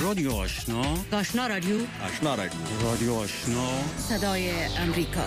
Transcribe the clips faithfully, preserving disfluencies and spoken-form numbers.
رادیو آشنا، آشنا رادیو، آشنا رادیو، رادیو آشنا، صدای امریکا.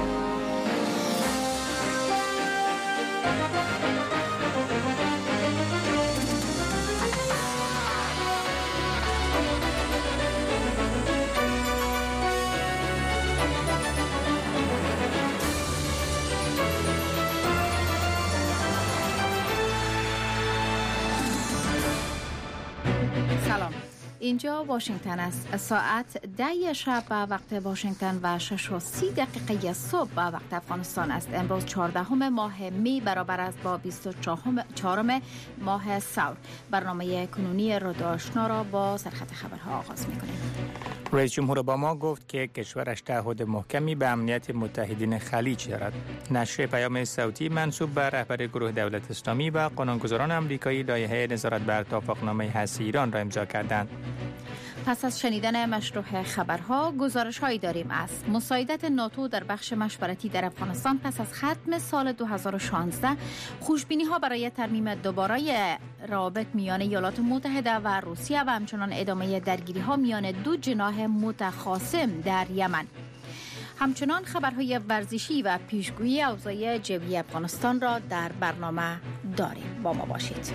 سلام، اینجا واشنگتن است. ساعت ده شب به وقت واشنگتن و شش و سی دقیقه صبح به وقت افغانستان است. امروز چهاردهم ماه می برابر است با بیست و چهارم ماه ثور. برنامه کنونی رادیو آشنا را با سرخط خبرها آغاز می‌کنیم. رئیس جمهور اوباما گفت که کشورش تعهد محکمی به امنیت متحدین خلیج دارد. نشر پیام صوتی منسوب به رهبر گروه دولت اسلامی و قانونگذاران آمریکایی لایحه نظارت بر توافقنامه هسته‌ای ایران را امضا کردند. پس از شنیدن مشروع خبرها گزارش‌هایی داریم از مساعدت ناتو در بخش مشورتی در افغانستان پس از ختم سال دو هزار و شانزده، خوشبینی‌ها برای ترمیم دوباره روابط میان ایالات متحده و روسیه و همچنان ادامه درگیری‌ها میان دو جناح متخاصم در یمن. همچنان خبرهای ورزشی و پیشگویی اوضاع جوی افغانستان را در برنامه داریم. با ما باشید.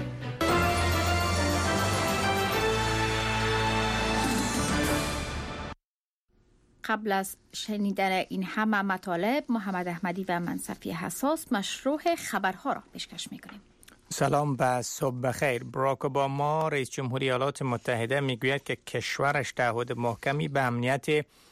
قبل از شنیدن این همه مطالب، محمد احمدی و من صفیه حساس مشروع خبرها را پیشکش می‌کنیم. سلام و صبح بخیر. باراک اوباما رئیس جمهوری ایالات متحده میگوید که کشورش تعهد محکمی به امنیت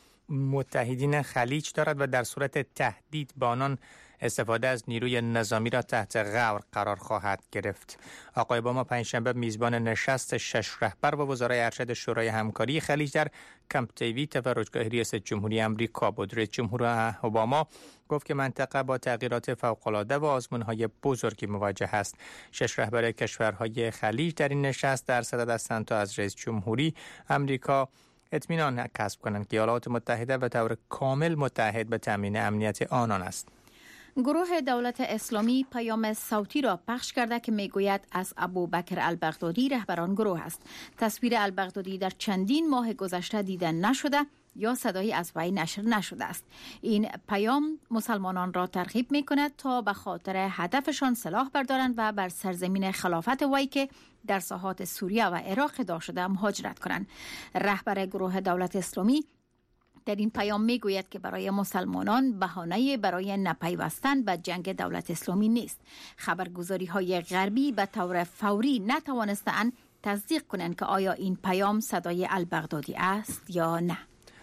متحدین خلیج دارد و در صورت تهدید با آنان استفاده از نیروی نظامی را تحت غور قرار خواهد گرفت. آقای اوباما پنجشنبه میزبان نشست شش رهبر و وزرای ارشد شورای همکاری خلیج در کمپ دیوید تفرجگاه ریاست جمهوری آمریکا بود. رئیس جمهور اوباما گفت که منطقه با تغییرات فوق‌العاده و آزمون‌های بزرگی مواجه است. شش رهبر کشورهای خلیج در این نشست در صدد هستند تا از رئیس جمهوری آمریکا اطمینان کسب کنند که ایالات متحده به طور کامل متحد به تامین امنیت آنان است. گروه دولت اسلامی پیام صوتی را پخش کرده که میگوید از ابوبکر البغدادی رهبران گروه است. تصویر البغدادی در چندین ماه گذشته دیده نشده یا صدایی از وی نشر نشده است. این پیام مسلمانان را ترغیب می کند تا به خاطر هدفشان سلاح بردارند و بر سرزمین خلافت وی که در ساحات سوریه و عراق داشته شده مهاجرت کنند. رهبر گروه دولت اسلامی در این پیام می گوید که برای مسلمانان بهانه برای نپیوستن به جنگ دولت اسلامی نیست. خبرگزاری های غربی به طور فوری نتوانستند تصدیق کنند که آیا این پیام صدای البغدادی است یا نه.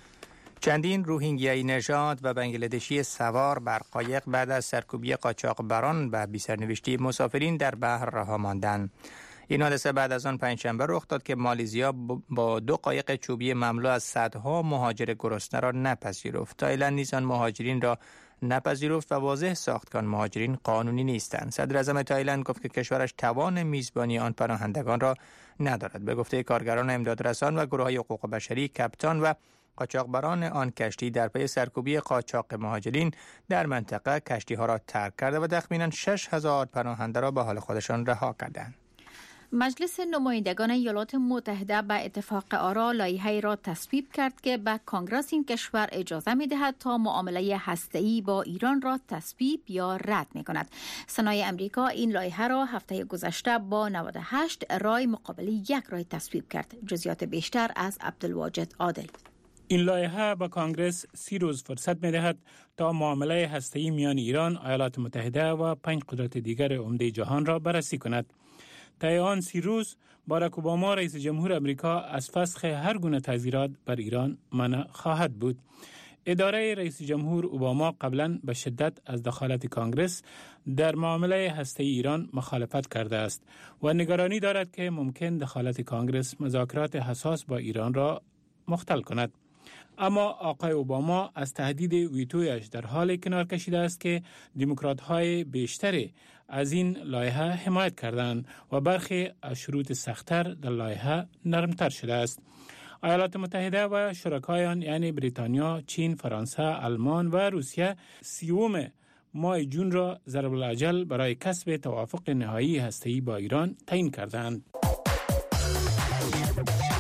چندین روهینگیایی نژاد و بنگلادشی سوار بر قایق بعد از سرکوبی قاچاقبران و بی‌سرنوشتی مسافرین در بحر رها ماندند. این حادثه بعد از آن پنجشنبه رخ داد که مالزیا با دو قایق چوبی مملو از صدها مهاجر گرسنه را نپذیرفت. تایلند نیز آن مهاجرین را نپذیرفت و واضح ساخت که آن مهاجرین قانونی نیستند. صدر اعظم تایلند گفت که کشورش توان میزبانی آن پناهندگان را ندارد. به گفته کارگران امدادرسان و گروه‌های حقوق بشری، کاپیتان و قاچاقبران آن کشتی در پی سرکوبی قاچاق مهاجرین در منطقه کشتی‌ها را ترک کرده و تخمیناً شش هزار پناهنده را به حال خودشان رها کردند. مجلس نمایندگان ایالات متحده به اتفاق آرا لایحه‌ای را تصویب کرد که به کنگره این کشور اجازه می‌دهد تا معامله هسته‌ای با ایران را تصویب یا رد می‌کند. سنای امریکا این لایحه را هفته گذشته با نود و هشت رای مقابل یک رای تصویب کرد. جزئیات بیشتر از عبدالواجد عادل. این لایحه به کانگرس سی روز فرصت می‌دهد تا معامله هسته‌ای میان ایران، ایالات متحده و پنج قدرت دیگر عمده جهان را بررسی کند. طی آن سی روز باراک اوباما رئیس جمهور امریکا از فسخ هر گونه تعزیرات بر ایران منع خواهد بود. اداره رئیس جمهور اوباما قبلا به شدت از دخالت کانگرس در معامله هسته‌ای ایران مخالفت کرده است و نگرانی دارد که ممکن دخالت کانگرس مذاکرات حساس با ایران را مختل کند. اما آقای اوباما از تهدید ویتویش در حال کنار کشیده است که دموکرات‌های بیشتری از این لایحه حمایت کردند و برخی از شروط سخت‌تر در لایحه نرمتر شده است. ایالات متحده و شرکای آن یعنی بریتانیا، چین، فرانسه، آلمان و روسیه سیوم ماه جون را ضرب الاجل برای کسب توافق نهایی هسته‌ای با ایران تعیین کردند.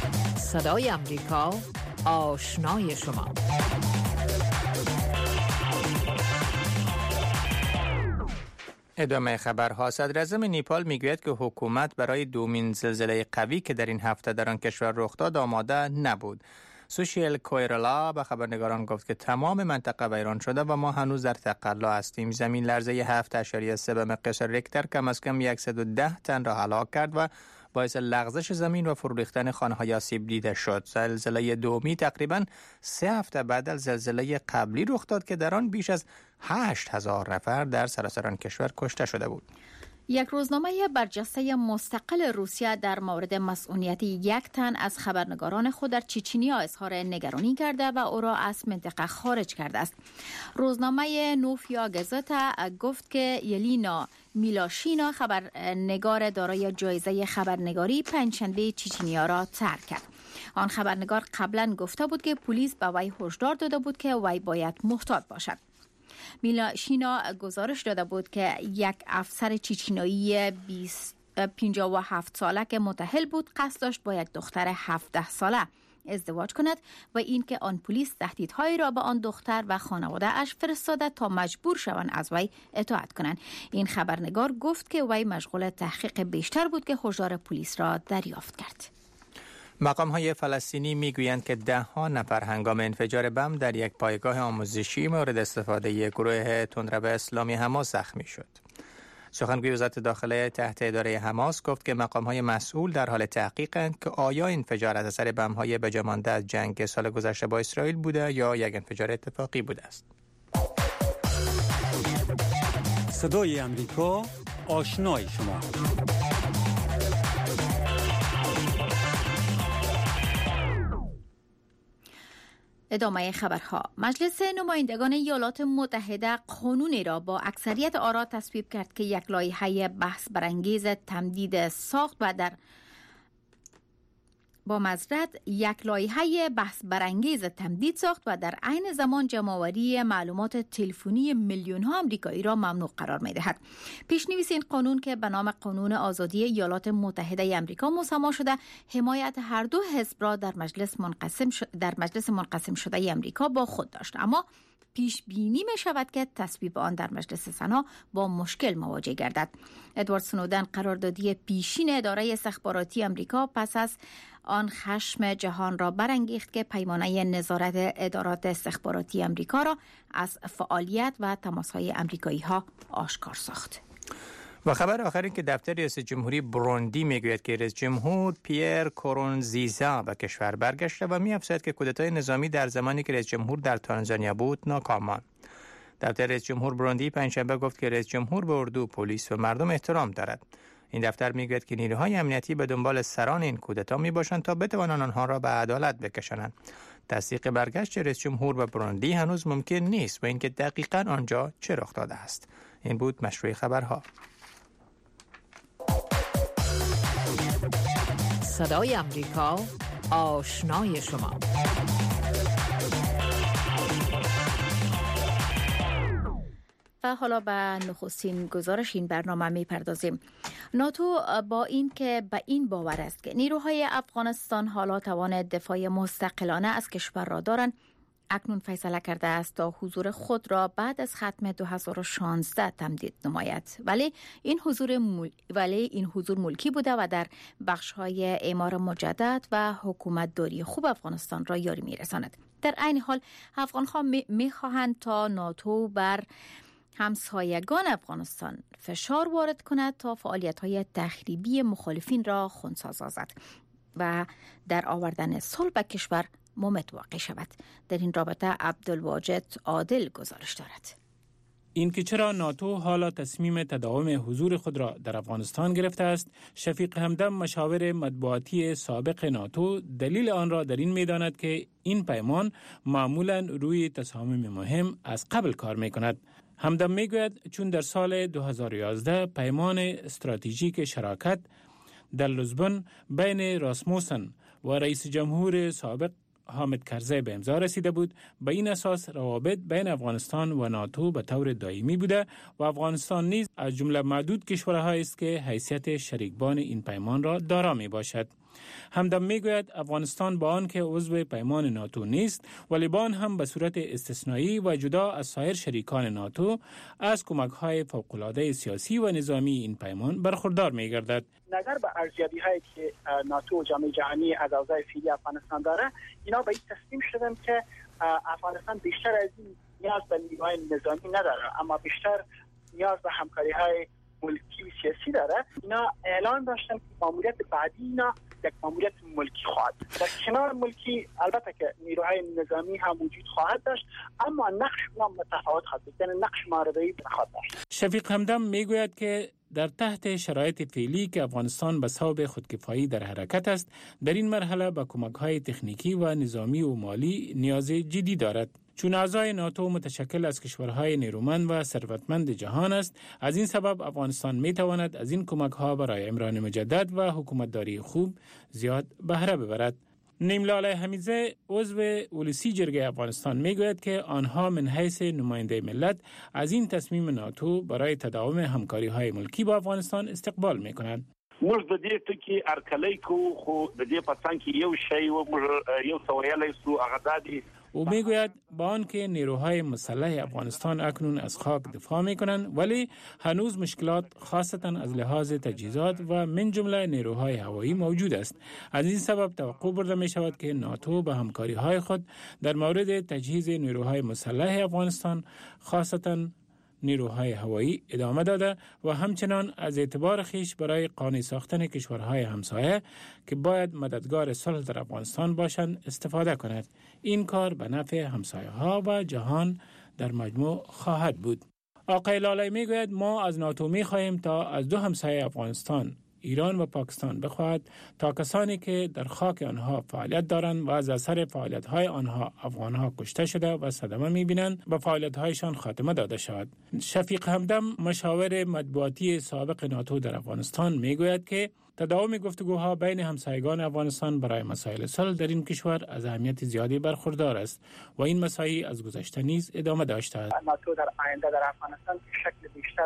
صدای امریکا، آشنای شما. ادامه خبرها. صدراعظم نیپال میگوید که حکومت برای دومین زلزله قوی که در این هفته در آن کشور رخ داد آماده نبود. سوشیل کویرلا به خبرنگاران گفت که تمام منطقه ویران شده و ما هنوز در تقلا هستیم. زمین لرزه هفت اشاریه سه به مقیاس ریکتر کم از کم صد و ده تن را هلاک کرد و باعث لغزش زمین و فرو ریختن خانه‌های آسیب دیده شد. زلزله دومی تقریباً سه هفته بعد از زلزله قبلی رخ داد که در آن بیش از هشت هزار نفر در سراسر آن کشور کشته شده بود. یک روزنامه برجسته مستقل روسیه در مورد مسئولیت یک تن از خبرنگاران خود در چچنیا اظهار نگرانی کرده و او را از منطقه خارج کرده است. روزنامه نوفیا گزتا گفت که یلینا میلاشینا خبرنگار دارای جایزه خبرنگاری پنجشنبه چچنیا را ترک کرد. آن خبرنگار قبلا گفته بود که پلیس به وی هشدار داده بود که وی باید محتاط باشد. میلاشینا گزارش داده بود که یک افسر چچنیایی پنجاه و هفت ساله که متأهل بود قصد داشت با یک دختر هفده ساله ازدواج کند و اینکه آن پلیس تهدیدهایی را به آن دختر و خانواده اش فرستاده تا مجبور شوند از وی اطاعت کنند. این خبرنگار گفت که وی مشغول تحقیق بیشتر بود که هشدار پلیس را دریافت کرد. مقام‌های فلسطینی میگویند که ده ها نفر هنگام انفجار بم در یک پایگاه آموزشی مورد استفاده یک گروه تندرو اسلامی حماس زخمی شد. سخنگوی وزارت داخله تحت اداره حماس گفت که مقام‌های مسئول در حال تحقیقند که آیا انفجار از اثر بم‌های بجامانده از جنگ سال گذشته با اسرائیل بوده یا یک انفجار اتفاقی بوده است. صدای امریکا، آشنای شما. ادامه خبرها. مجلس نمایندگان ایالات متحده قانونی را با اکثریت آرا تصویب کرد که یک لایحه بحث برانگیز تمدید ساخت و در با معذرت یک لایحه بحث برانگیز تمدید ساخت و در عین زمان جمع‌آوری معلومات تلفنی میلیون ها آمریکایی را ممنوع قرار می‌دهد. پیش‌نویس این قانون که به نام قانون آزادی ایالات متحده آمریکا مسما شده، حمایت هر دو حزب را در مجلس منقسم ش... در مجلس منقسم شده آمریکا با خود داشت، اما پیش بینی می شود که تصویب آن در مجلس سنا با مشکل مواجه گردد. ادوارد سنودن قراردادی پیشین اداره استخباراتی آمریکا پس از آن خشم جهان را برانگیخت که پیمانه نظارت ادارات استخباراتی آمریکا را از فعالیت و تماس‌های آمریکایی ها آشکار ساخت. و خبر آخری که دفتر ریاست جمهوری بروندی میگوید که رئیس جمهور پیر کورونزیزا به کشور برگشته و می‌افزاید که کودتای نظامی در زمانی که رئیس جمهور در تانزانیا بود ناکام ماند. دفتر رئیس جمهور بروندی پنجشنبه گفت که رئیس جمهور به اردو، پلیس و مردم احترام دارد. این دفتر میگوید که نیروهای امنیتی به دنبال سران این کودتا میباشند تا بتوانند آنها را به عدالت بکشانند. تصدیق برگشت رئیس جمهور به بروندی هنوز ممکن نیست و اینکه دقیقاً آنجا چه رخ داده است. این بود مشروع خبرها. صدای امریکا، آشنای شما. و حالا به نخستین گزارش این برنامه می پردازیم. ناتو با این که به این باور است که نیروهای افغانستان حالا توان دفاع مستقلانه از کشور را دارند، اکنون فیصله کرده است تا حضور خود را بعد از ختم دو هزار و شانزده تمدید نماید. ولی این حضور مول... ولی این حضور ملکی بوده و در بخش‌های اعمار مجدد و حکومت داری خوب افغانستان را یاری می‌رساند. در عین حال افغان‌ها می‌خواهند تا ناتو بر همسایگان افغانستان فشار وارد کند تا فعالیت‌های تخریبی مخالفین را خنثی سازد و در آوردن صلح به کشور متوقع شود. در این رابطه عبدالواجد عادل گزارش دارد. این که چرا ناتو حالا تصمیم تداوم حضور خود را در افغانستان گرفته است، شفیق همدم مشاور مطبوعاتی سابق ناتو دلیل آن را در این می‌داند که این پیمان معمولاً روی تصامیم مهم از قبل کار می‌کند. همدم میگوید چون در سال دو هزار و یازده پیمان استراتژیک شراکت در لیزبون بین راسموسن و رئیس جمهور سابق حامد کرزی به امضا رسیده بود، به این اساس روابط بین افغانستان و ناتو به طور دائمی بوده و افغانستان نیز از جمله معدود کشورهایی است که حیثیت شریکبان این پیمان را دارا می باشد. همدم میگوید افغانستان با آنکه عضو پیمان ناتو نیست ولی با آن هم به صورت استثنایی و جدا از سایر شریکان ناتو از کمک‌های فوق‌العاده سیاسی و نظامی این پیمان برخوردار می‌گردد. نظر به ارزیابی هایی که ناتو و جامعه جهانی از اوضاع فعلی افغانستان داره، اینا به این تصمیم شدن که افغانستان بیشتر از این نیاز به نیروهای نظامی نداره، اما بیشتر نیاز به همکاری های ملکی و سیاسی داره. اینا اعلان داشتن که ماموریت بعدی اینا یک ماموریت ملکی خواهد. در کنار ملکی البته که نیروهای نظامی هم وجود خواهد داشت، اما نقش اونها متفاوت خواهد بود، یعنی نقش محاربه‌ای خواهد داشت. شفیق همدم میگوید که در تحت شرایط فعلی که افغانستان به صوب خودکفایی در حرکت است، در این مرحله به کمک‌های تکنیکی و نظامی و مالی نیاز جدی دارد. چون اعضای ناتو متشکل از کشورهای نیرومند و ثروتمند جهان است، از این سبب افغانستان میتواند از این کمک‌ها برای عمران مجدد و حکومتداری خوب زیاد بهره ببرد. نیملاله حمیدزه عضو اولسی جرگه افغانستان میگوید که آنها من حیث نماینده ملت از این تصمیم ناتو برای تداوم همکاری‌های ملکی با افغانستان استقبال میکنند. موږ د دې ټکی ارکلې کو خو د دې پسان کې یو شی و یو سویل سو اغدادي. او میگوید با آنکه نیروهای مسلح افغانستان اکنون از خاک دفاع میکنند، ولی هنوز مشکلات خاصتا از لحاظ تجهیزات و من جمله نیروهای هوایی موجود است. از این سبب توقع برده می شود که ناتو به همکاری های خود در مورد تجهیز نیروهای مسلح افغانستان خاصتا نیروهای هوایی ادامه داده و همچنان از اعتبار خیش برای قانع ساختن کشورهای همسایه که باید مددگار صلح در افغانستان باشند استفاده کند. این کار به نفع همسایه ها و جهان در مجموع خواهد بود. آقای لاله میگوید ما از ناتو میخواهیم تا از دو همسایه افغانستان، ایران و پاکستان بخواهد تا کسانی که در خاک آنها فعالیت دارند و از اثر فعالیت‌های آنها افغان‌ها کشته شده و صدمه می‌بینند به فعالیت‌هایشان خاتمه داده شود. شفیق همدم مشاور مطبوعاتی سابق ناتو در افغانستان میگوید که تداوم گفتگوها بین همسایگان افغانستان برای مسائل صلح در این کشور از اهمیت زیادی برخوردار است و این مسائل از گذشته نیز ادامه داشته است. ناتو در آینده در افغانستان شکل بیشتر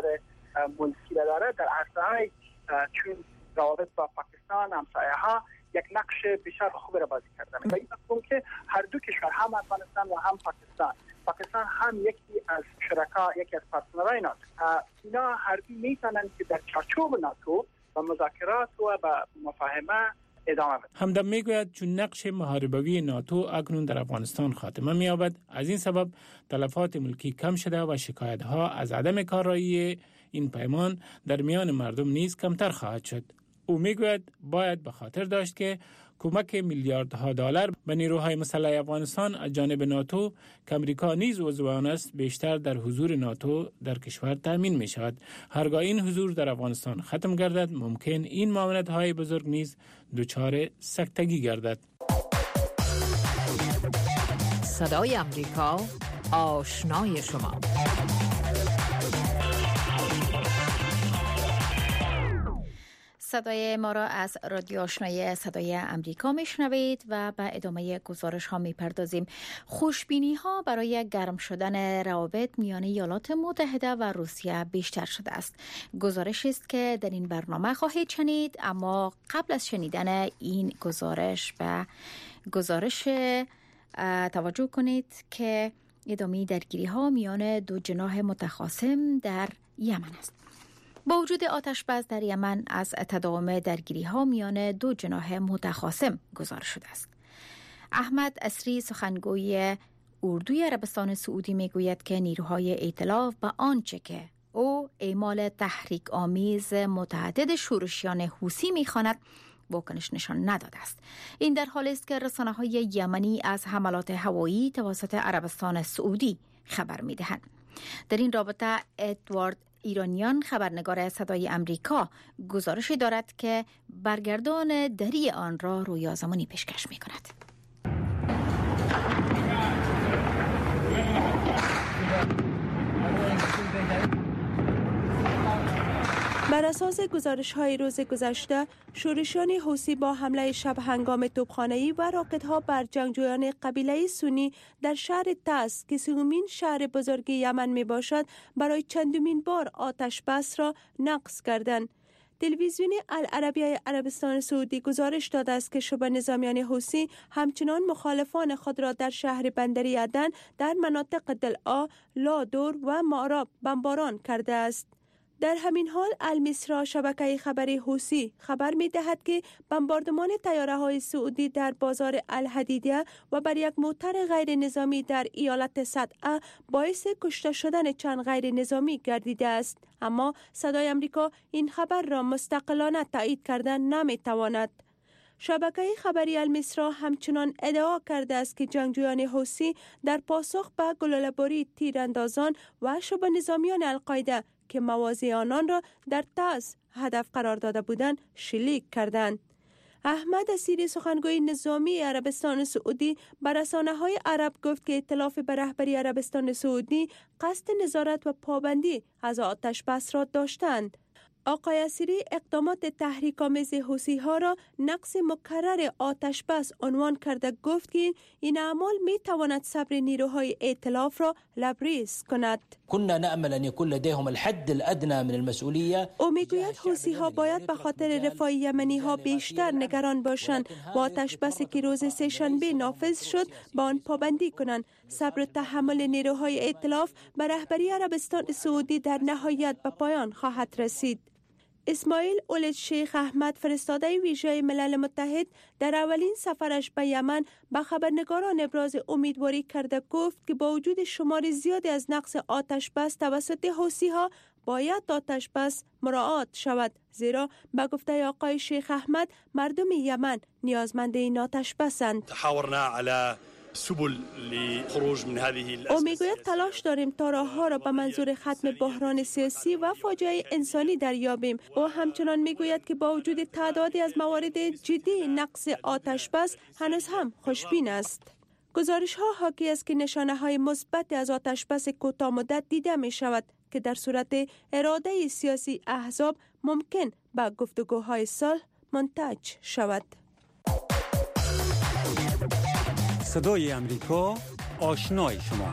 ملکی دارد در عرصه‌های چون روابط با پاکستان همسایه ها یک نقش بسیار خوب را بازی کردن و این مفهوم که هر دو کشور هم افغانستان و هم پاکستان پاکستان هم یکی از شرکا یکی از پارتنرهای ناتو، اینا هر دو میتونن که در چارچوب ناتو و مذاکرات و با مفاهمه ادامه بدن. همدم میگوید چون نقش محاربوی ناتو اکنون در افغانستان خاتمه می‌یابد، از این سبب تلفات ملکی کم شده و شکایت‌ها از عدم کارایی این پیمان در میان مردم نیز کمتر خواهد شد. او میگوید باید به خاطر داشت که کمک میلیاردها دلار به نیروهای مسلح افغانستان از جانب ناتو که امریکا نیز عضو آن است بیشتر در حضور ناتو در کشور تامین می شود. هرگاه این حضور در افغانستان ختم گردد ممکن این معاونت‌های بزرگ نیز دچار سکتگی گردد. صدای امریکا آشنای شما. صدای ما را از رادیو آشنای صدای امریکا میشنوید و به ادامه گزارش ها میپردازیم. خوشبینی ها برای گرم شدن روابط میان ایالات متحده و روسیه بیشتر شده است. گزارشی است که در این برنامه خواهید شنید، اما قبل از شنیدن این گزارش به گزارش توجه کنید که ادامه درگیری ها میان دو جناح متخاصم در یمن است. با وجود آتش بس در یمن از تداوم درگیری ها میان دو جناح متخاصم گزارش شده است. احمد اسری سخنگوی اردوی عربستان سعودی میگوید که نیروهای ائتلاف به آنچه که او اعمال تحریک آمیز متعدد شورشیان حوثی میخواند واکنش نشان نداده است. این در حالی است که رسانه‌های یمنی از حملات هوایی توسط عربستان سعودی خبر میدهند. در این رابطه ادوارد ایرانیان خبرنگار صدای امریکا گزارشی دارد که برگردان دری آن را رویا زمانی پیشکش می کند. بر اساس گزارش‌های روز گذشته، شورشیان حوثی با حمله شب هنگام توپخانه‌ای و راکت‌ها بر جنگجویان قبیله سنی در شهر تاس که سومین شهر بزرگ یمن میباشد، برای چندمین بار آتش بس را نقض کردند. تلویزیون العربیه عربستان سعودی گزارش داده است که شبه نظامیان حوثی همچنان مخالفان خود را در شهر بندری عدن در مناطق دلعا، لادور و معراب بمباران کرده است. در همین حال المصری شبکه خبری حوثی خبر می دهد که بمباردمان طیاره های سعودی در بازار الحدیدیه و بر یک موتر غیر نظامی در ایالت صدعه باعث کشته شدن چند غیر نظامی گردیده است. اما صدای امریکا این خبر را مستقلانه تایید کردن نمی تواند. شبکه خبری المصری همچنان ادعا کرده است که جنگجویان حوثی در پاسخ به گلوله‌باری تیراندازان و شبه نظامیان القاعده که مواضع آنان را در تعز هدف قرار داده بودند شلیک کردند. احمد اسیری سخنگوی نظامی عربستان سعودی بر رسانه‌های عرب گفت که ائتلاف به رهبری عربستان سعودی قصد نظارت و پابندی از آتش بس را داشتند. آقای اسیری اقدامات تحریک‌آمیز حوثی‌ها را نقض مکرر آتش بس عنوان کرده گفت که این اعمال می‌تواند صبر نیروهای ائتلاف را لبریز کند. كنا نأمل أن يكون لديهم الحد الأدنى من المسئولیه. او میگوید حوثی‌ها باید به خاطر رفاه یمنی‌ها بیشتر نگران باشند و آتش بسی که روز سه‌شنبه نافذ شد با آن پابندی کنند. صبر و تحمل نیروهای ائتلاف به رهبری عربستان سعودی در نهایت به پایان خواهد رسید. اسماعیل اولد شیخ احمد فرستاده ویژه ملل متحد در اولین سفرش به یمن به خبرنگاران ابراز امیدواری کرده گفت که با وجود شمار زیادی از نقض آتش بس توسط حوثی‌ها باید آتش بس مراعات شود، زیرا به گفته آقای شیخ احمد مردم یمن نیازمند این آتش بسند. تحاورنا علی سبل لخروج من هذه او میگوید تلاش داریم تا راه‌ها را به منظور ختم بحران سیاسی و فاجعه انسانی دریابیم. او همچنان میگوید که با وجود تعدادی از موارد جدی نقض آتش بس هنوز هم خوشبین است. گزارش ها حاکی است که نشانه های مثبت از آتش بس کوتاه مدت دیده می شود که در صورت اراده سیاسی احزاب ممکن به گفتگوهای صلح منتج شود. صدای امریکا، آشنای شما.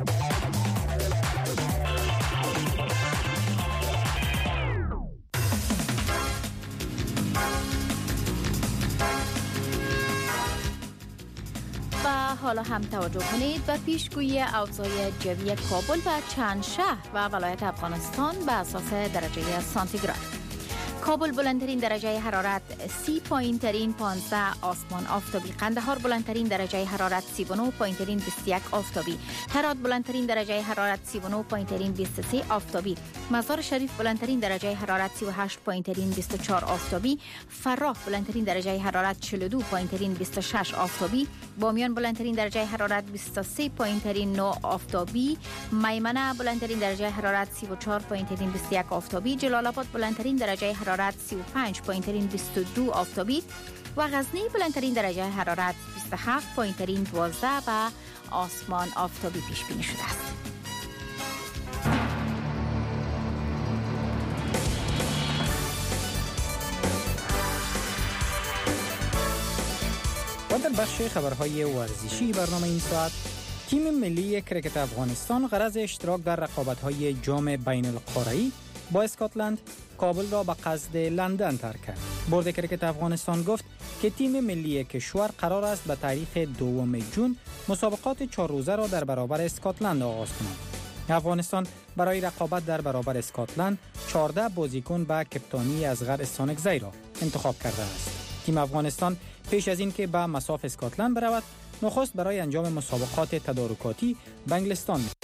و حالا هم توجه کنید به پیشگویی اوضاع جوی کابل و چند شهر و ولایت افغانستان به اساس درجه سانتیگراد. کابل بلندترین درجه حرارت سی پایین ترین پانزده آسمان آفتابی، قندهار بلندترین درجه حرارت سی و نه پایین ترین بیست و یک آفتابی، هرات بلندترین درجه حرارت سی و نه پایین ترین بیست و سه آفتابی، مزار شریف بلندترین درجه حرارت سی و هشت پایین ترین بیست و چهار آفتابی، فراه بلندترین درجه حرارت چهل و دو پایین ترین بیست و شش آفتابی، بامیان بلندترین درجه حرارت بیست و سه پایین ترین نه آفتابی، میمنه بلندترین درجه حرارت سی و چهار پایین ترین بیست و یک آفتابی، جلال آباد بلندترین درجه حرارت سی و پنج پایین ترین بیست و دو آفتابی و غزنی بلندترین درجه حرارت بیست و هفت پایین ترین دوازده و آسمان آفتابی پیش بینی شده است. و در بخش خبرهای ورزشی برنامه این ساعت، تیم ملی کرکت افغانستان غرض اشتراک در رقابت‌های جام بین القاره‌ای با اسکاتلند کابل را به قصد لندن ترک کرد. بورد کرکت افغانستان گفت که تیم ملی کشور قرار است به تاریخ دوم ژوئن مسابقات چهار روزه را در برابر اسکاتلند آغاز کند. افغانستان برای رقابت در برابر اسکاتلند چهارده بازیکن به کپتانی اصغر استانکزی را انتخاب کرده است. تیم افغانستان پیش از این که به مصاف اسکاتلند برود، نخست برای انجام مسابقات تدارکاتی به انگلستان می‌رود.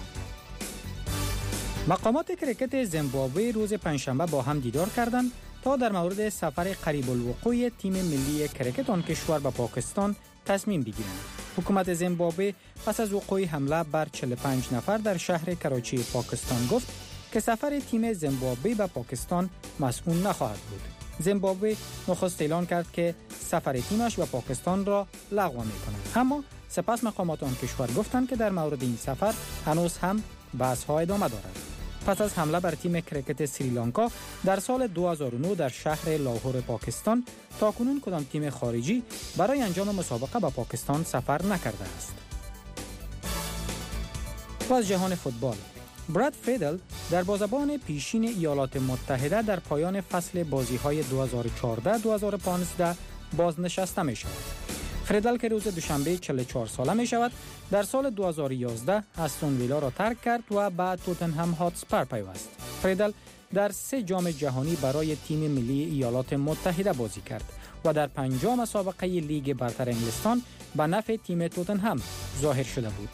مقامات کرکت زیمبابوه روز پنجشنبه با هم دیدار کردند تا در مورد سفر قریب الوقوع تیم ملی کرکت آن کشور به پاکستان تصمیم بگیرند. حکومت زیمبابوه پس از وقوع حمله بر چهل و پنج نفر در شهر کراچی پاکستان گفت که سفر تیم زیمبابوه به پاکستان مسئول نخواهد بود. زیمبابوه نخست اعلان کرد که سفر تیمش به پاکستان را لغو می‌کند، اما سپس مقامات آن کشور گفتند که در مورد این سفر هنوز هم بحث‌ها ادامه دارد. پس از حمله بر تیم کرکت سریلانکا در سال دو هزار و نه در شهر لاهور پاکستان، تاکنون کدام تیم خارجی برای انجام مسابقه به پاکستان سفر نکرده است. و از جهان فوتبال، براد فریدل دروازه‌بان پیشین ایالات متحده در پایان فصل بازی‌های دو هزار و چهارده دو هزار و پانزده بازنشسته می‌شود. فریدل که روز دوشنبه چهل و چهار ساله می‌شود، در سال دو هزار و یازده استون ویلا را ترک کرد و به توتنهام هاتسپر پیوست. فریدل در سه جام جهانی برای تیم ملی ایالات متحده بازی کرد و در پنجم مسابقه لیگ برتر انگلستان به نفع تیم توتنهام ظاهر شده بود.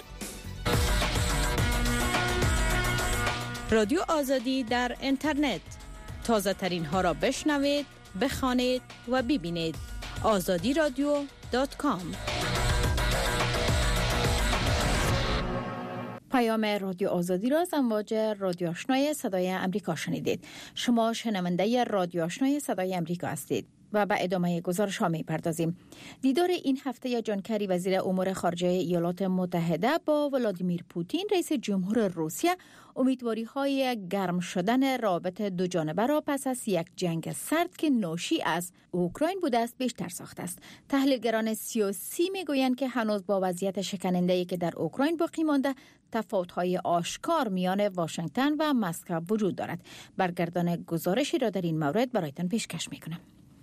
رادیو آزادی در اینترنت، تازه ترین ها را بشنوید، بخوانید و ببینید. آزادی رادیو دات کام. پیام رادیو آزادی را از امواج رادیو آشنای صدای امریکا شنیدید. شما شنونده رادیو آشنای صدای امریکا هستید و به ادامه گزارش ها می پردازیم. دیدار این هفته جان کری وزیر امور خارجه ایالات متحده با ولادیمیر پوتین رئیس جمهور روسیه امیدواری های گرم شدن رابط دو جانبه را پس از یک جنگ سرد که ناشی از اوکراین بوده است بیشتر ساخته است. تحلیلگران سیاسی می گویند که هنوز با وضعیت شکننده‌ای که در اوکراین باقی مانده تفاوت‌های آشکار میان واشنگتن و مسکو وجود دارد. برگردان گزارشی را در این مورد برایتان پیشکش می‌کنم.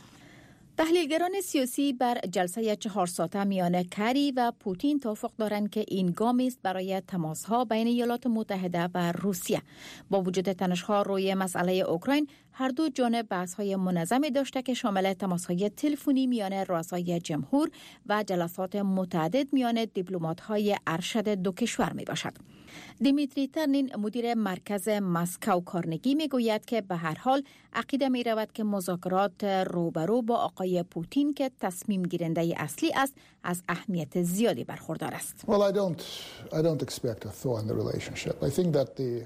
تحلیلگران سیاسی بر جلسه چهار ساعته میان کری و پوتین توافق دارند که این گامی است برای تماس‌ها بین ایالات متحده و روسیه. با وجود تنش‌ها روی مسئله اوکراین، هر دو جانب بحث‌های منظمی داشته که شامل تماس‌های تلفنی میان رؤسای جمهور و جلسات متعدد میان دیپلمات‌های ارشد دو کشور میباشد. دیمیتری ترنین مدیر مرکز مسکو کارنگی میگوید که به هر حال عقیده می رود که مذاکرات روبرو با آقای پوتین که تصمیم گیرنده اصلی است از اهمیت زیادی برخوردار است. Well, I don't, I don't expect a thaw in the relationship. I think that the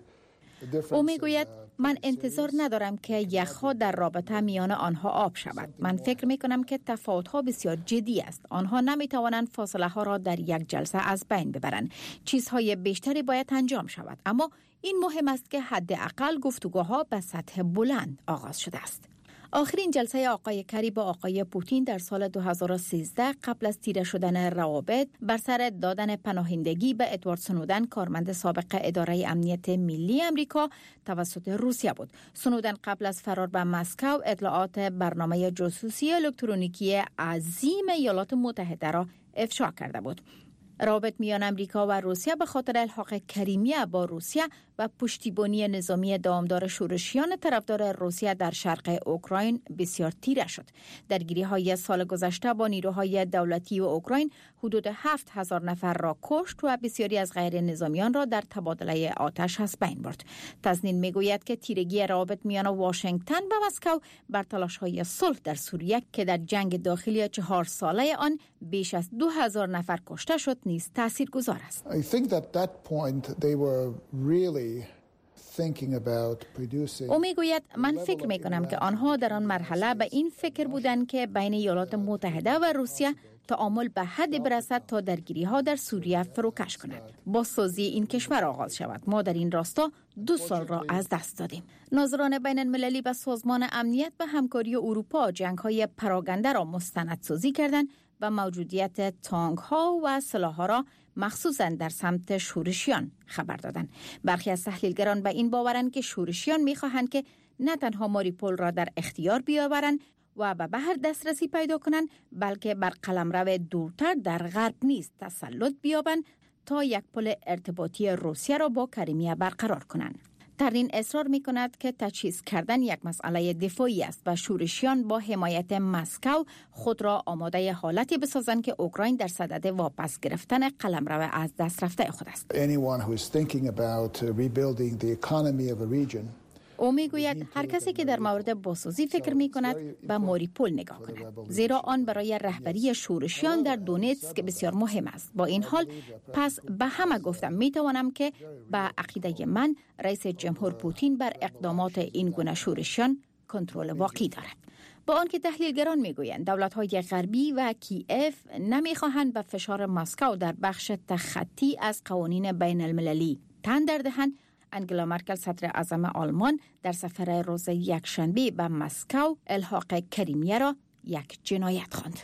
او میگوید من انتظار ندارم که یخها در رابطه میان آنها آب شود. من فکر می کنم که تفاوت‌ها بسیار جدی است. آنها نمی توانند فاصله ها را در یک جلسه از بین ببرند. چیزهای بیشتری باید انجام شود، اما این مهم است که حداقل گفتگوها به سطح بلند آغاز شده است. آخرین جلسه آقای کری با آقای پوتین در سال دو هزار و سیزده قبل از تیره شدن روابط بر سر دادن پناهندگی به ادوارد سنودن، کارمند سابق اداره امنیت ملی امریکا، توسط روسیه بود. سنودن قبل از فرار به مسکو اطلاعات برنامه جاسوسی الکترونیکی عظیم ایالات متحده را افشا کرده بود. روابط میان امریکا و روسیه به خاطر الحاق کریمیه با روسیه و پشتیبانی نظامی دامدار شورشیان طرفدار روسیه در شرق اوکراین بسیار تیره شد. درگیری‌های سال گذشته با نیروهای دولتی و اوکراین حدود هفت هزار نفر را کشت و بسیاری از غیر نظامیان را در تبادله آتش از بین برد. تزنین میگوید که تیرگی روابط میان واشنگتن و مسکو بر تلاش‌های صلح در سوریه که در جنگ داخلی چهار ساله آن بیش از دو هزار نفر کشته شد نیز تاثیرگذار است. I think that that point they were really thinking about producing. او میگوید من فکر میکنم که آنها در آن مرحله به این فکر بودند که بین ایالات متحده و روسیه تعامل به حد برسد تا درگیری ها در سوریه فروکش کند. با سازی این کشور آغاز شود. ما در این راستا دو سال را از دست دادیم. ناظران بین المللی و سازمان امنیت و همکاری اروپا جنگ های پراگنده را مستندسازی کردند و موجودیت تانک ها و سلاح ها را مخصوصاً در سمت شورشیان خبر دادند. برخی از تحلیلگران به این باورند که شورشیان می‌خواهند که نه تنها ماریپول را در اختیار بیاورند و به بحر دسترسی پیدا کنند، بلکه بر قلمرو دورتر در غرب نیز تسلط بیابند تا یک پل ارتباطی روسیه را با کریمیه برقرار کنند. ترین اصرار می کند که تجهیز کردن یک مسئله دفاعی است و شورشیان با حمایت مسکو خود را آماده حالتی بسازند که اوکراین در صدد واپس گرفتن قلمرو از دست رفته خود است. Anyone who is thinking about rebuilding the economy of a region. او میگوید هر کسی که در مورد بازسازی فکر می کند به ماریپول نگاه کند، زیرا آن برای رهبری شورشیان در دونتسک بسیار مهم است. با این حال پس به همه گفتم می توانم که به عقیده من رئیس جمهور پوتین بر اقدامات این گونه شورشیان کنترل واقعی دارد. با آنکه تحلیلگران میگویند دولت‌های غربی و کیف نمیخواهند به فشار مسکو در بخش تخطی از قوانین بین المللی تن در دهند، انگلا مرکل صدر اعظم آلمان در سفر روز یکشنبه به مسکو الحاق کریمیه را یک جنایت خواند.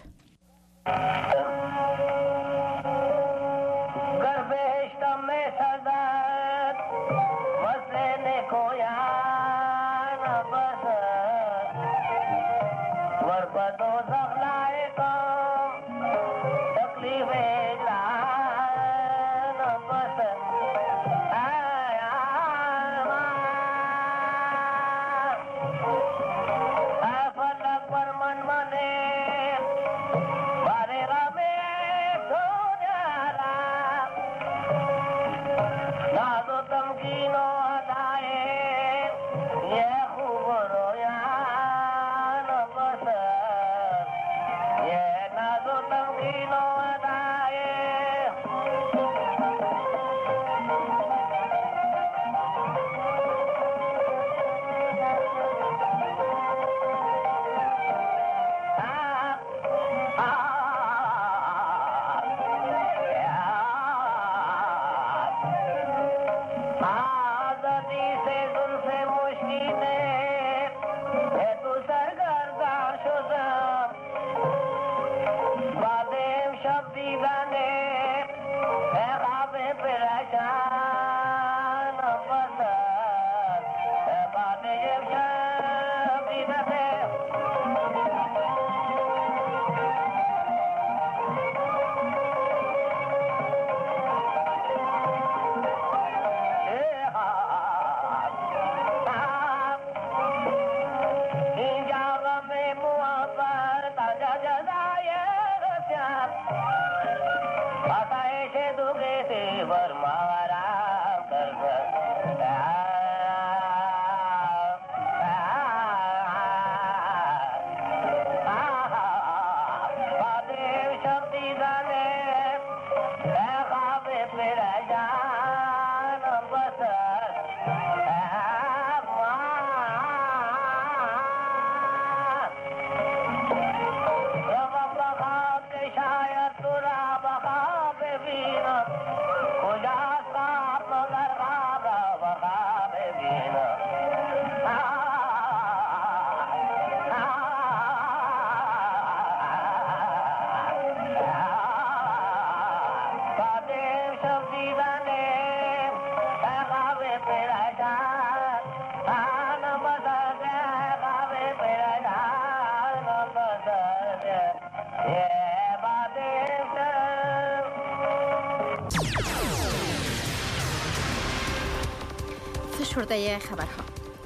شورده خبرها.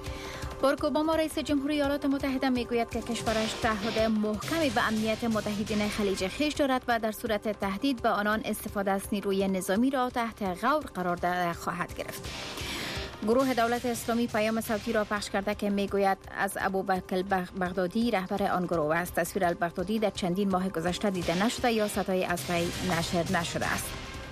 باراک اوباما رئیس جمهوری ایالات متحده میگوید که کشورش تعهد محکمی به امنیت متحدین خلیج خیش دارد و در صورت تهدید به آنان استفاده از نیروی نظامی را تحت غور قرار داده خواهد گرفت. گروه دولت اسلامی پیام صوتی را پخش کرده که میگوید از ابوبکر بغدادی رهبر آن گروه است. تصویر البغدادی در چندین ماه گذشته دیده نشده یا صدای از وی نشر نشده است.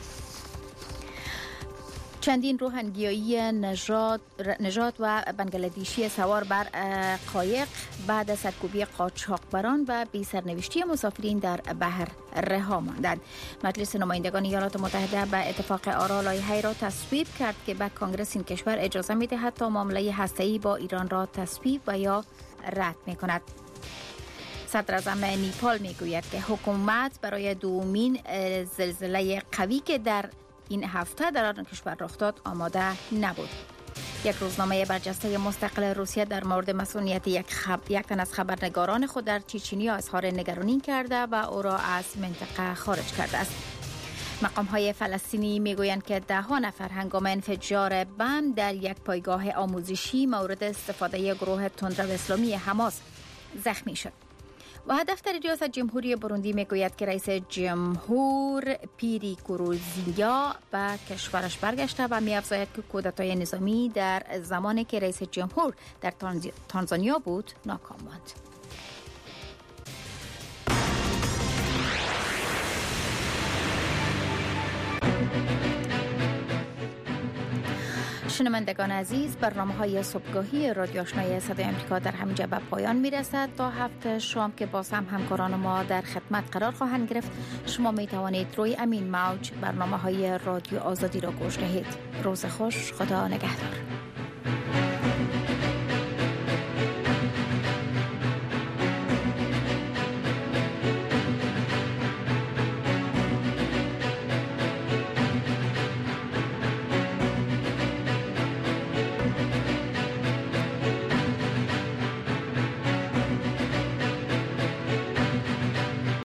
چندین روحانگیایی نژاد نژاد و بنگلادیشی سوار بر قایق بعد سرکوبی قاچاقبران و بی سرنوشتی مسافرین در بحر رها ماندند. مجلس نمایندگان ایالات متحده به اتفاق آرا لایحه‌ای را تصویب کرد که به کنگره این کشور اجازه می‌دهد تا معامله هسته‌ای با ایران را تصویب و یا رد می‌کند. صدر اعظم نیپال میگوید که حکومت برای دومین زلزله قوی که در این هفته در آن کشور رخ داد آماده نبود. یک روزنامه برجسته مستقل روسیه در مورد مسئولیت یک, خب... یک تن از خبرنگاران خود در چچنیا اظهار نگرانی کرده و او را از منطقه خارج کرده است. مقام‌های فلسطینی میگویند که ده ها نفر هنگام انفجار بم در یک پایگاه آموزشی مورد استفاده گروه تندرو اسلامی حماس زخمی شد. و هدف در ریاست جمهوری بروندی میگوید که رئیس جمهور پیری کوروزیا به کشورش برگشته و می‌افزاید که کودتای نظامی در زمانی که رئیس جمهور در تانزانیا بود ناکام ماند. شنوندگان عزیز، برنامه‌های صبحگاهی رادیو آشنای صدای آمریکا در همینجا به پایان میرسد. تا هفته شام که باز هم همکاران ما در خدمت قرار خواهند گرفت، شما می توانید روی امین موج برنامه‌های رادیو آزادی را گوش دهید. روز خوش، خدا نگهدار.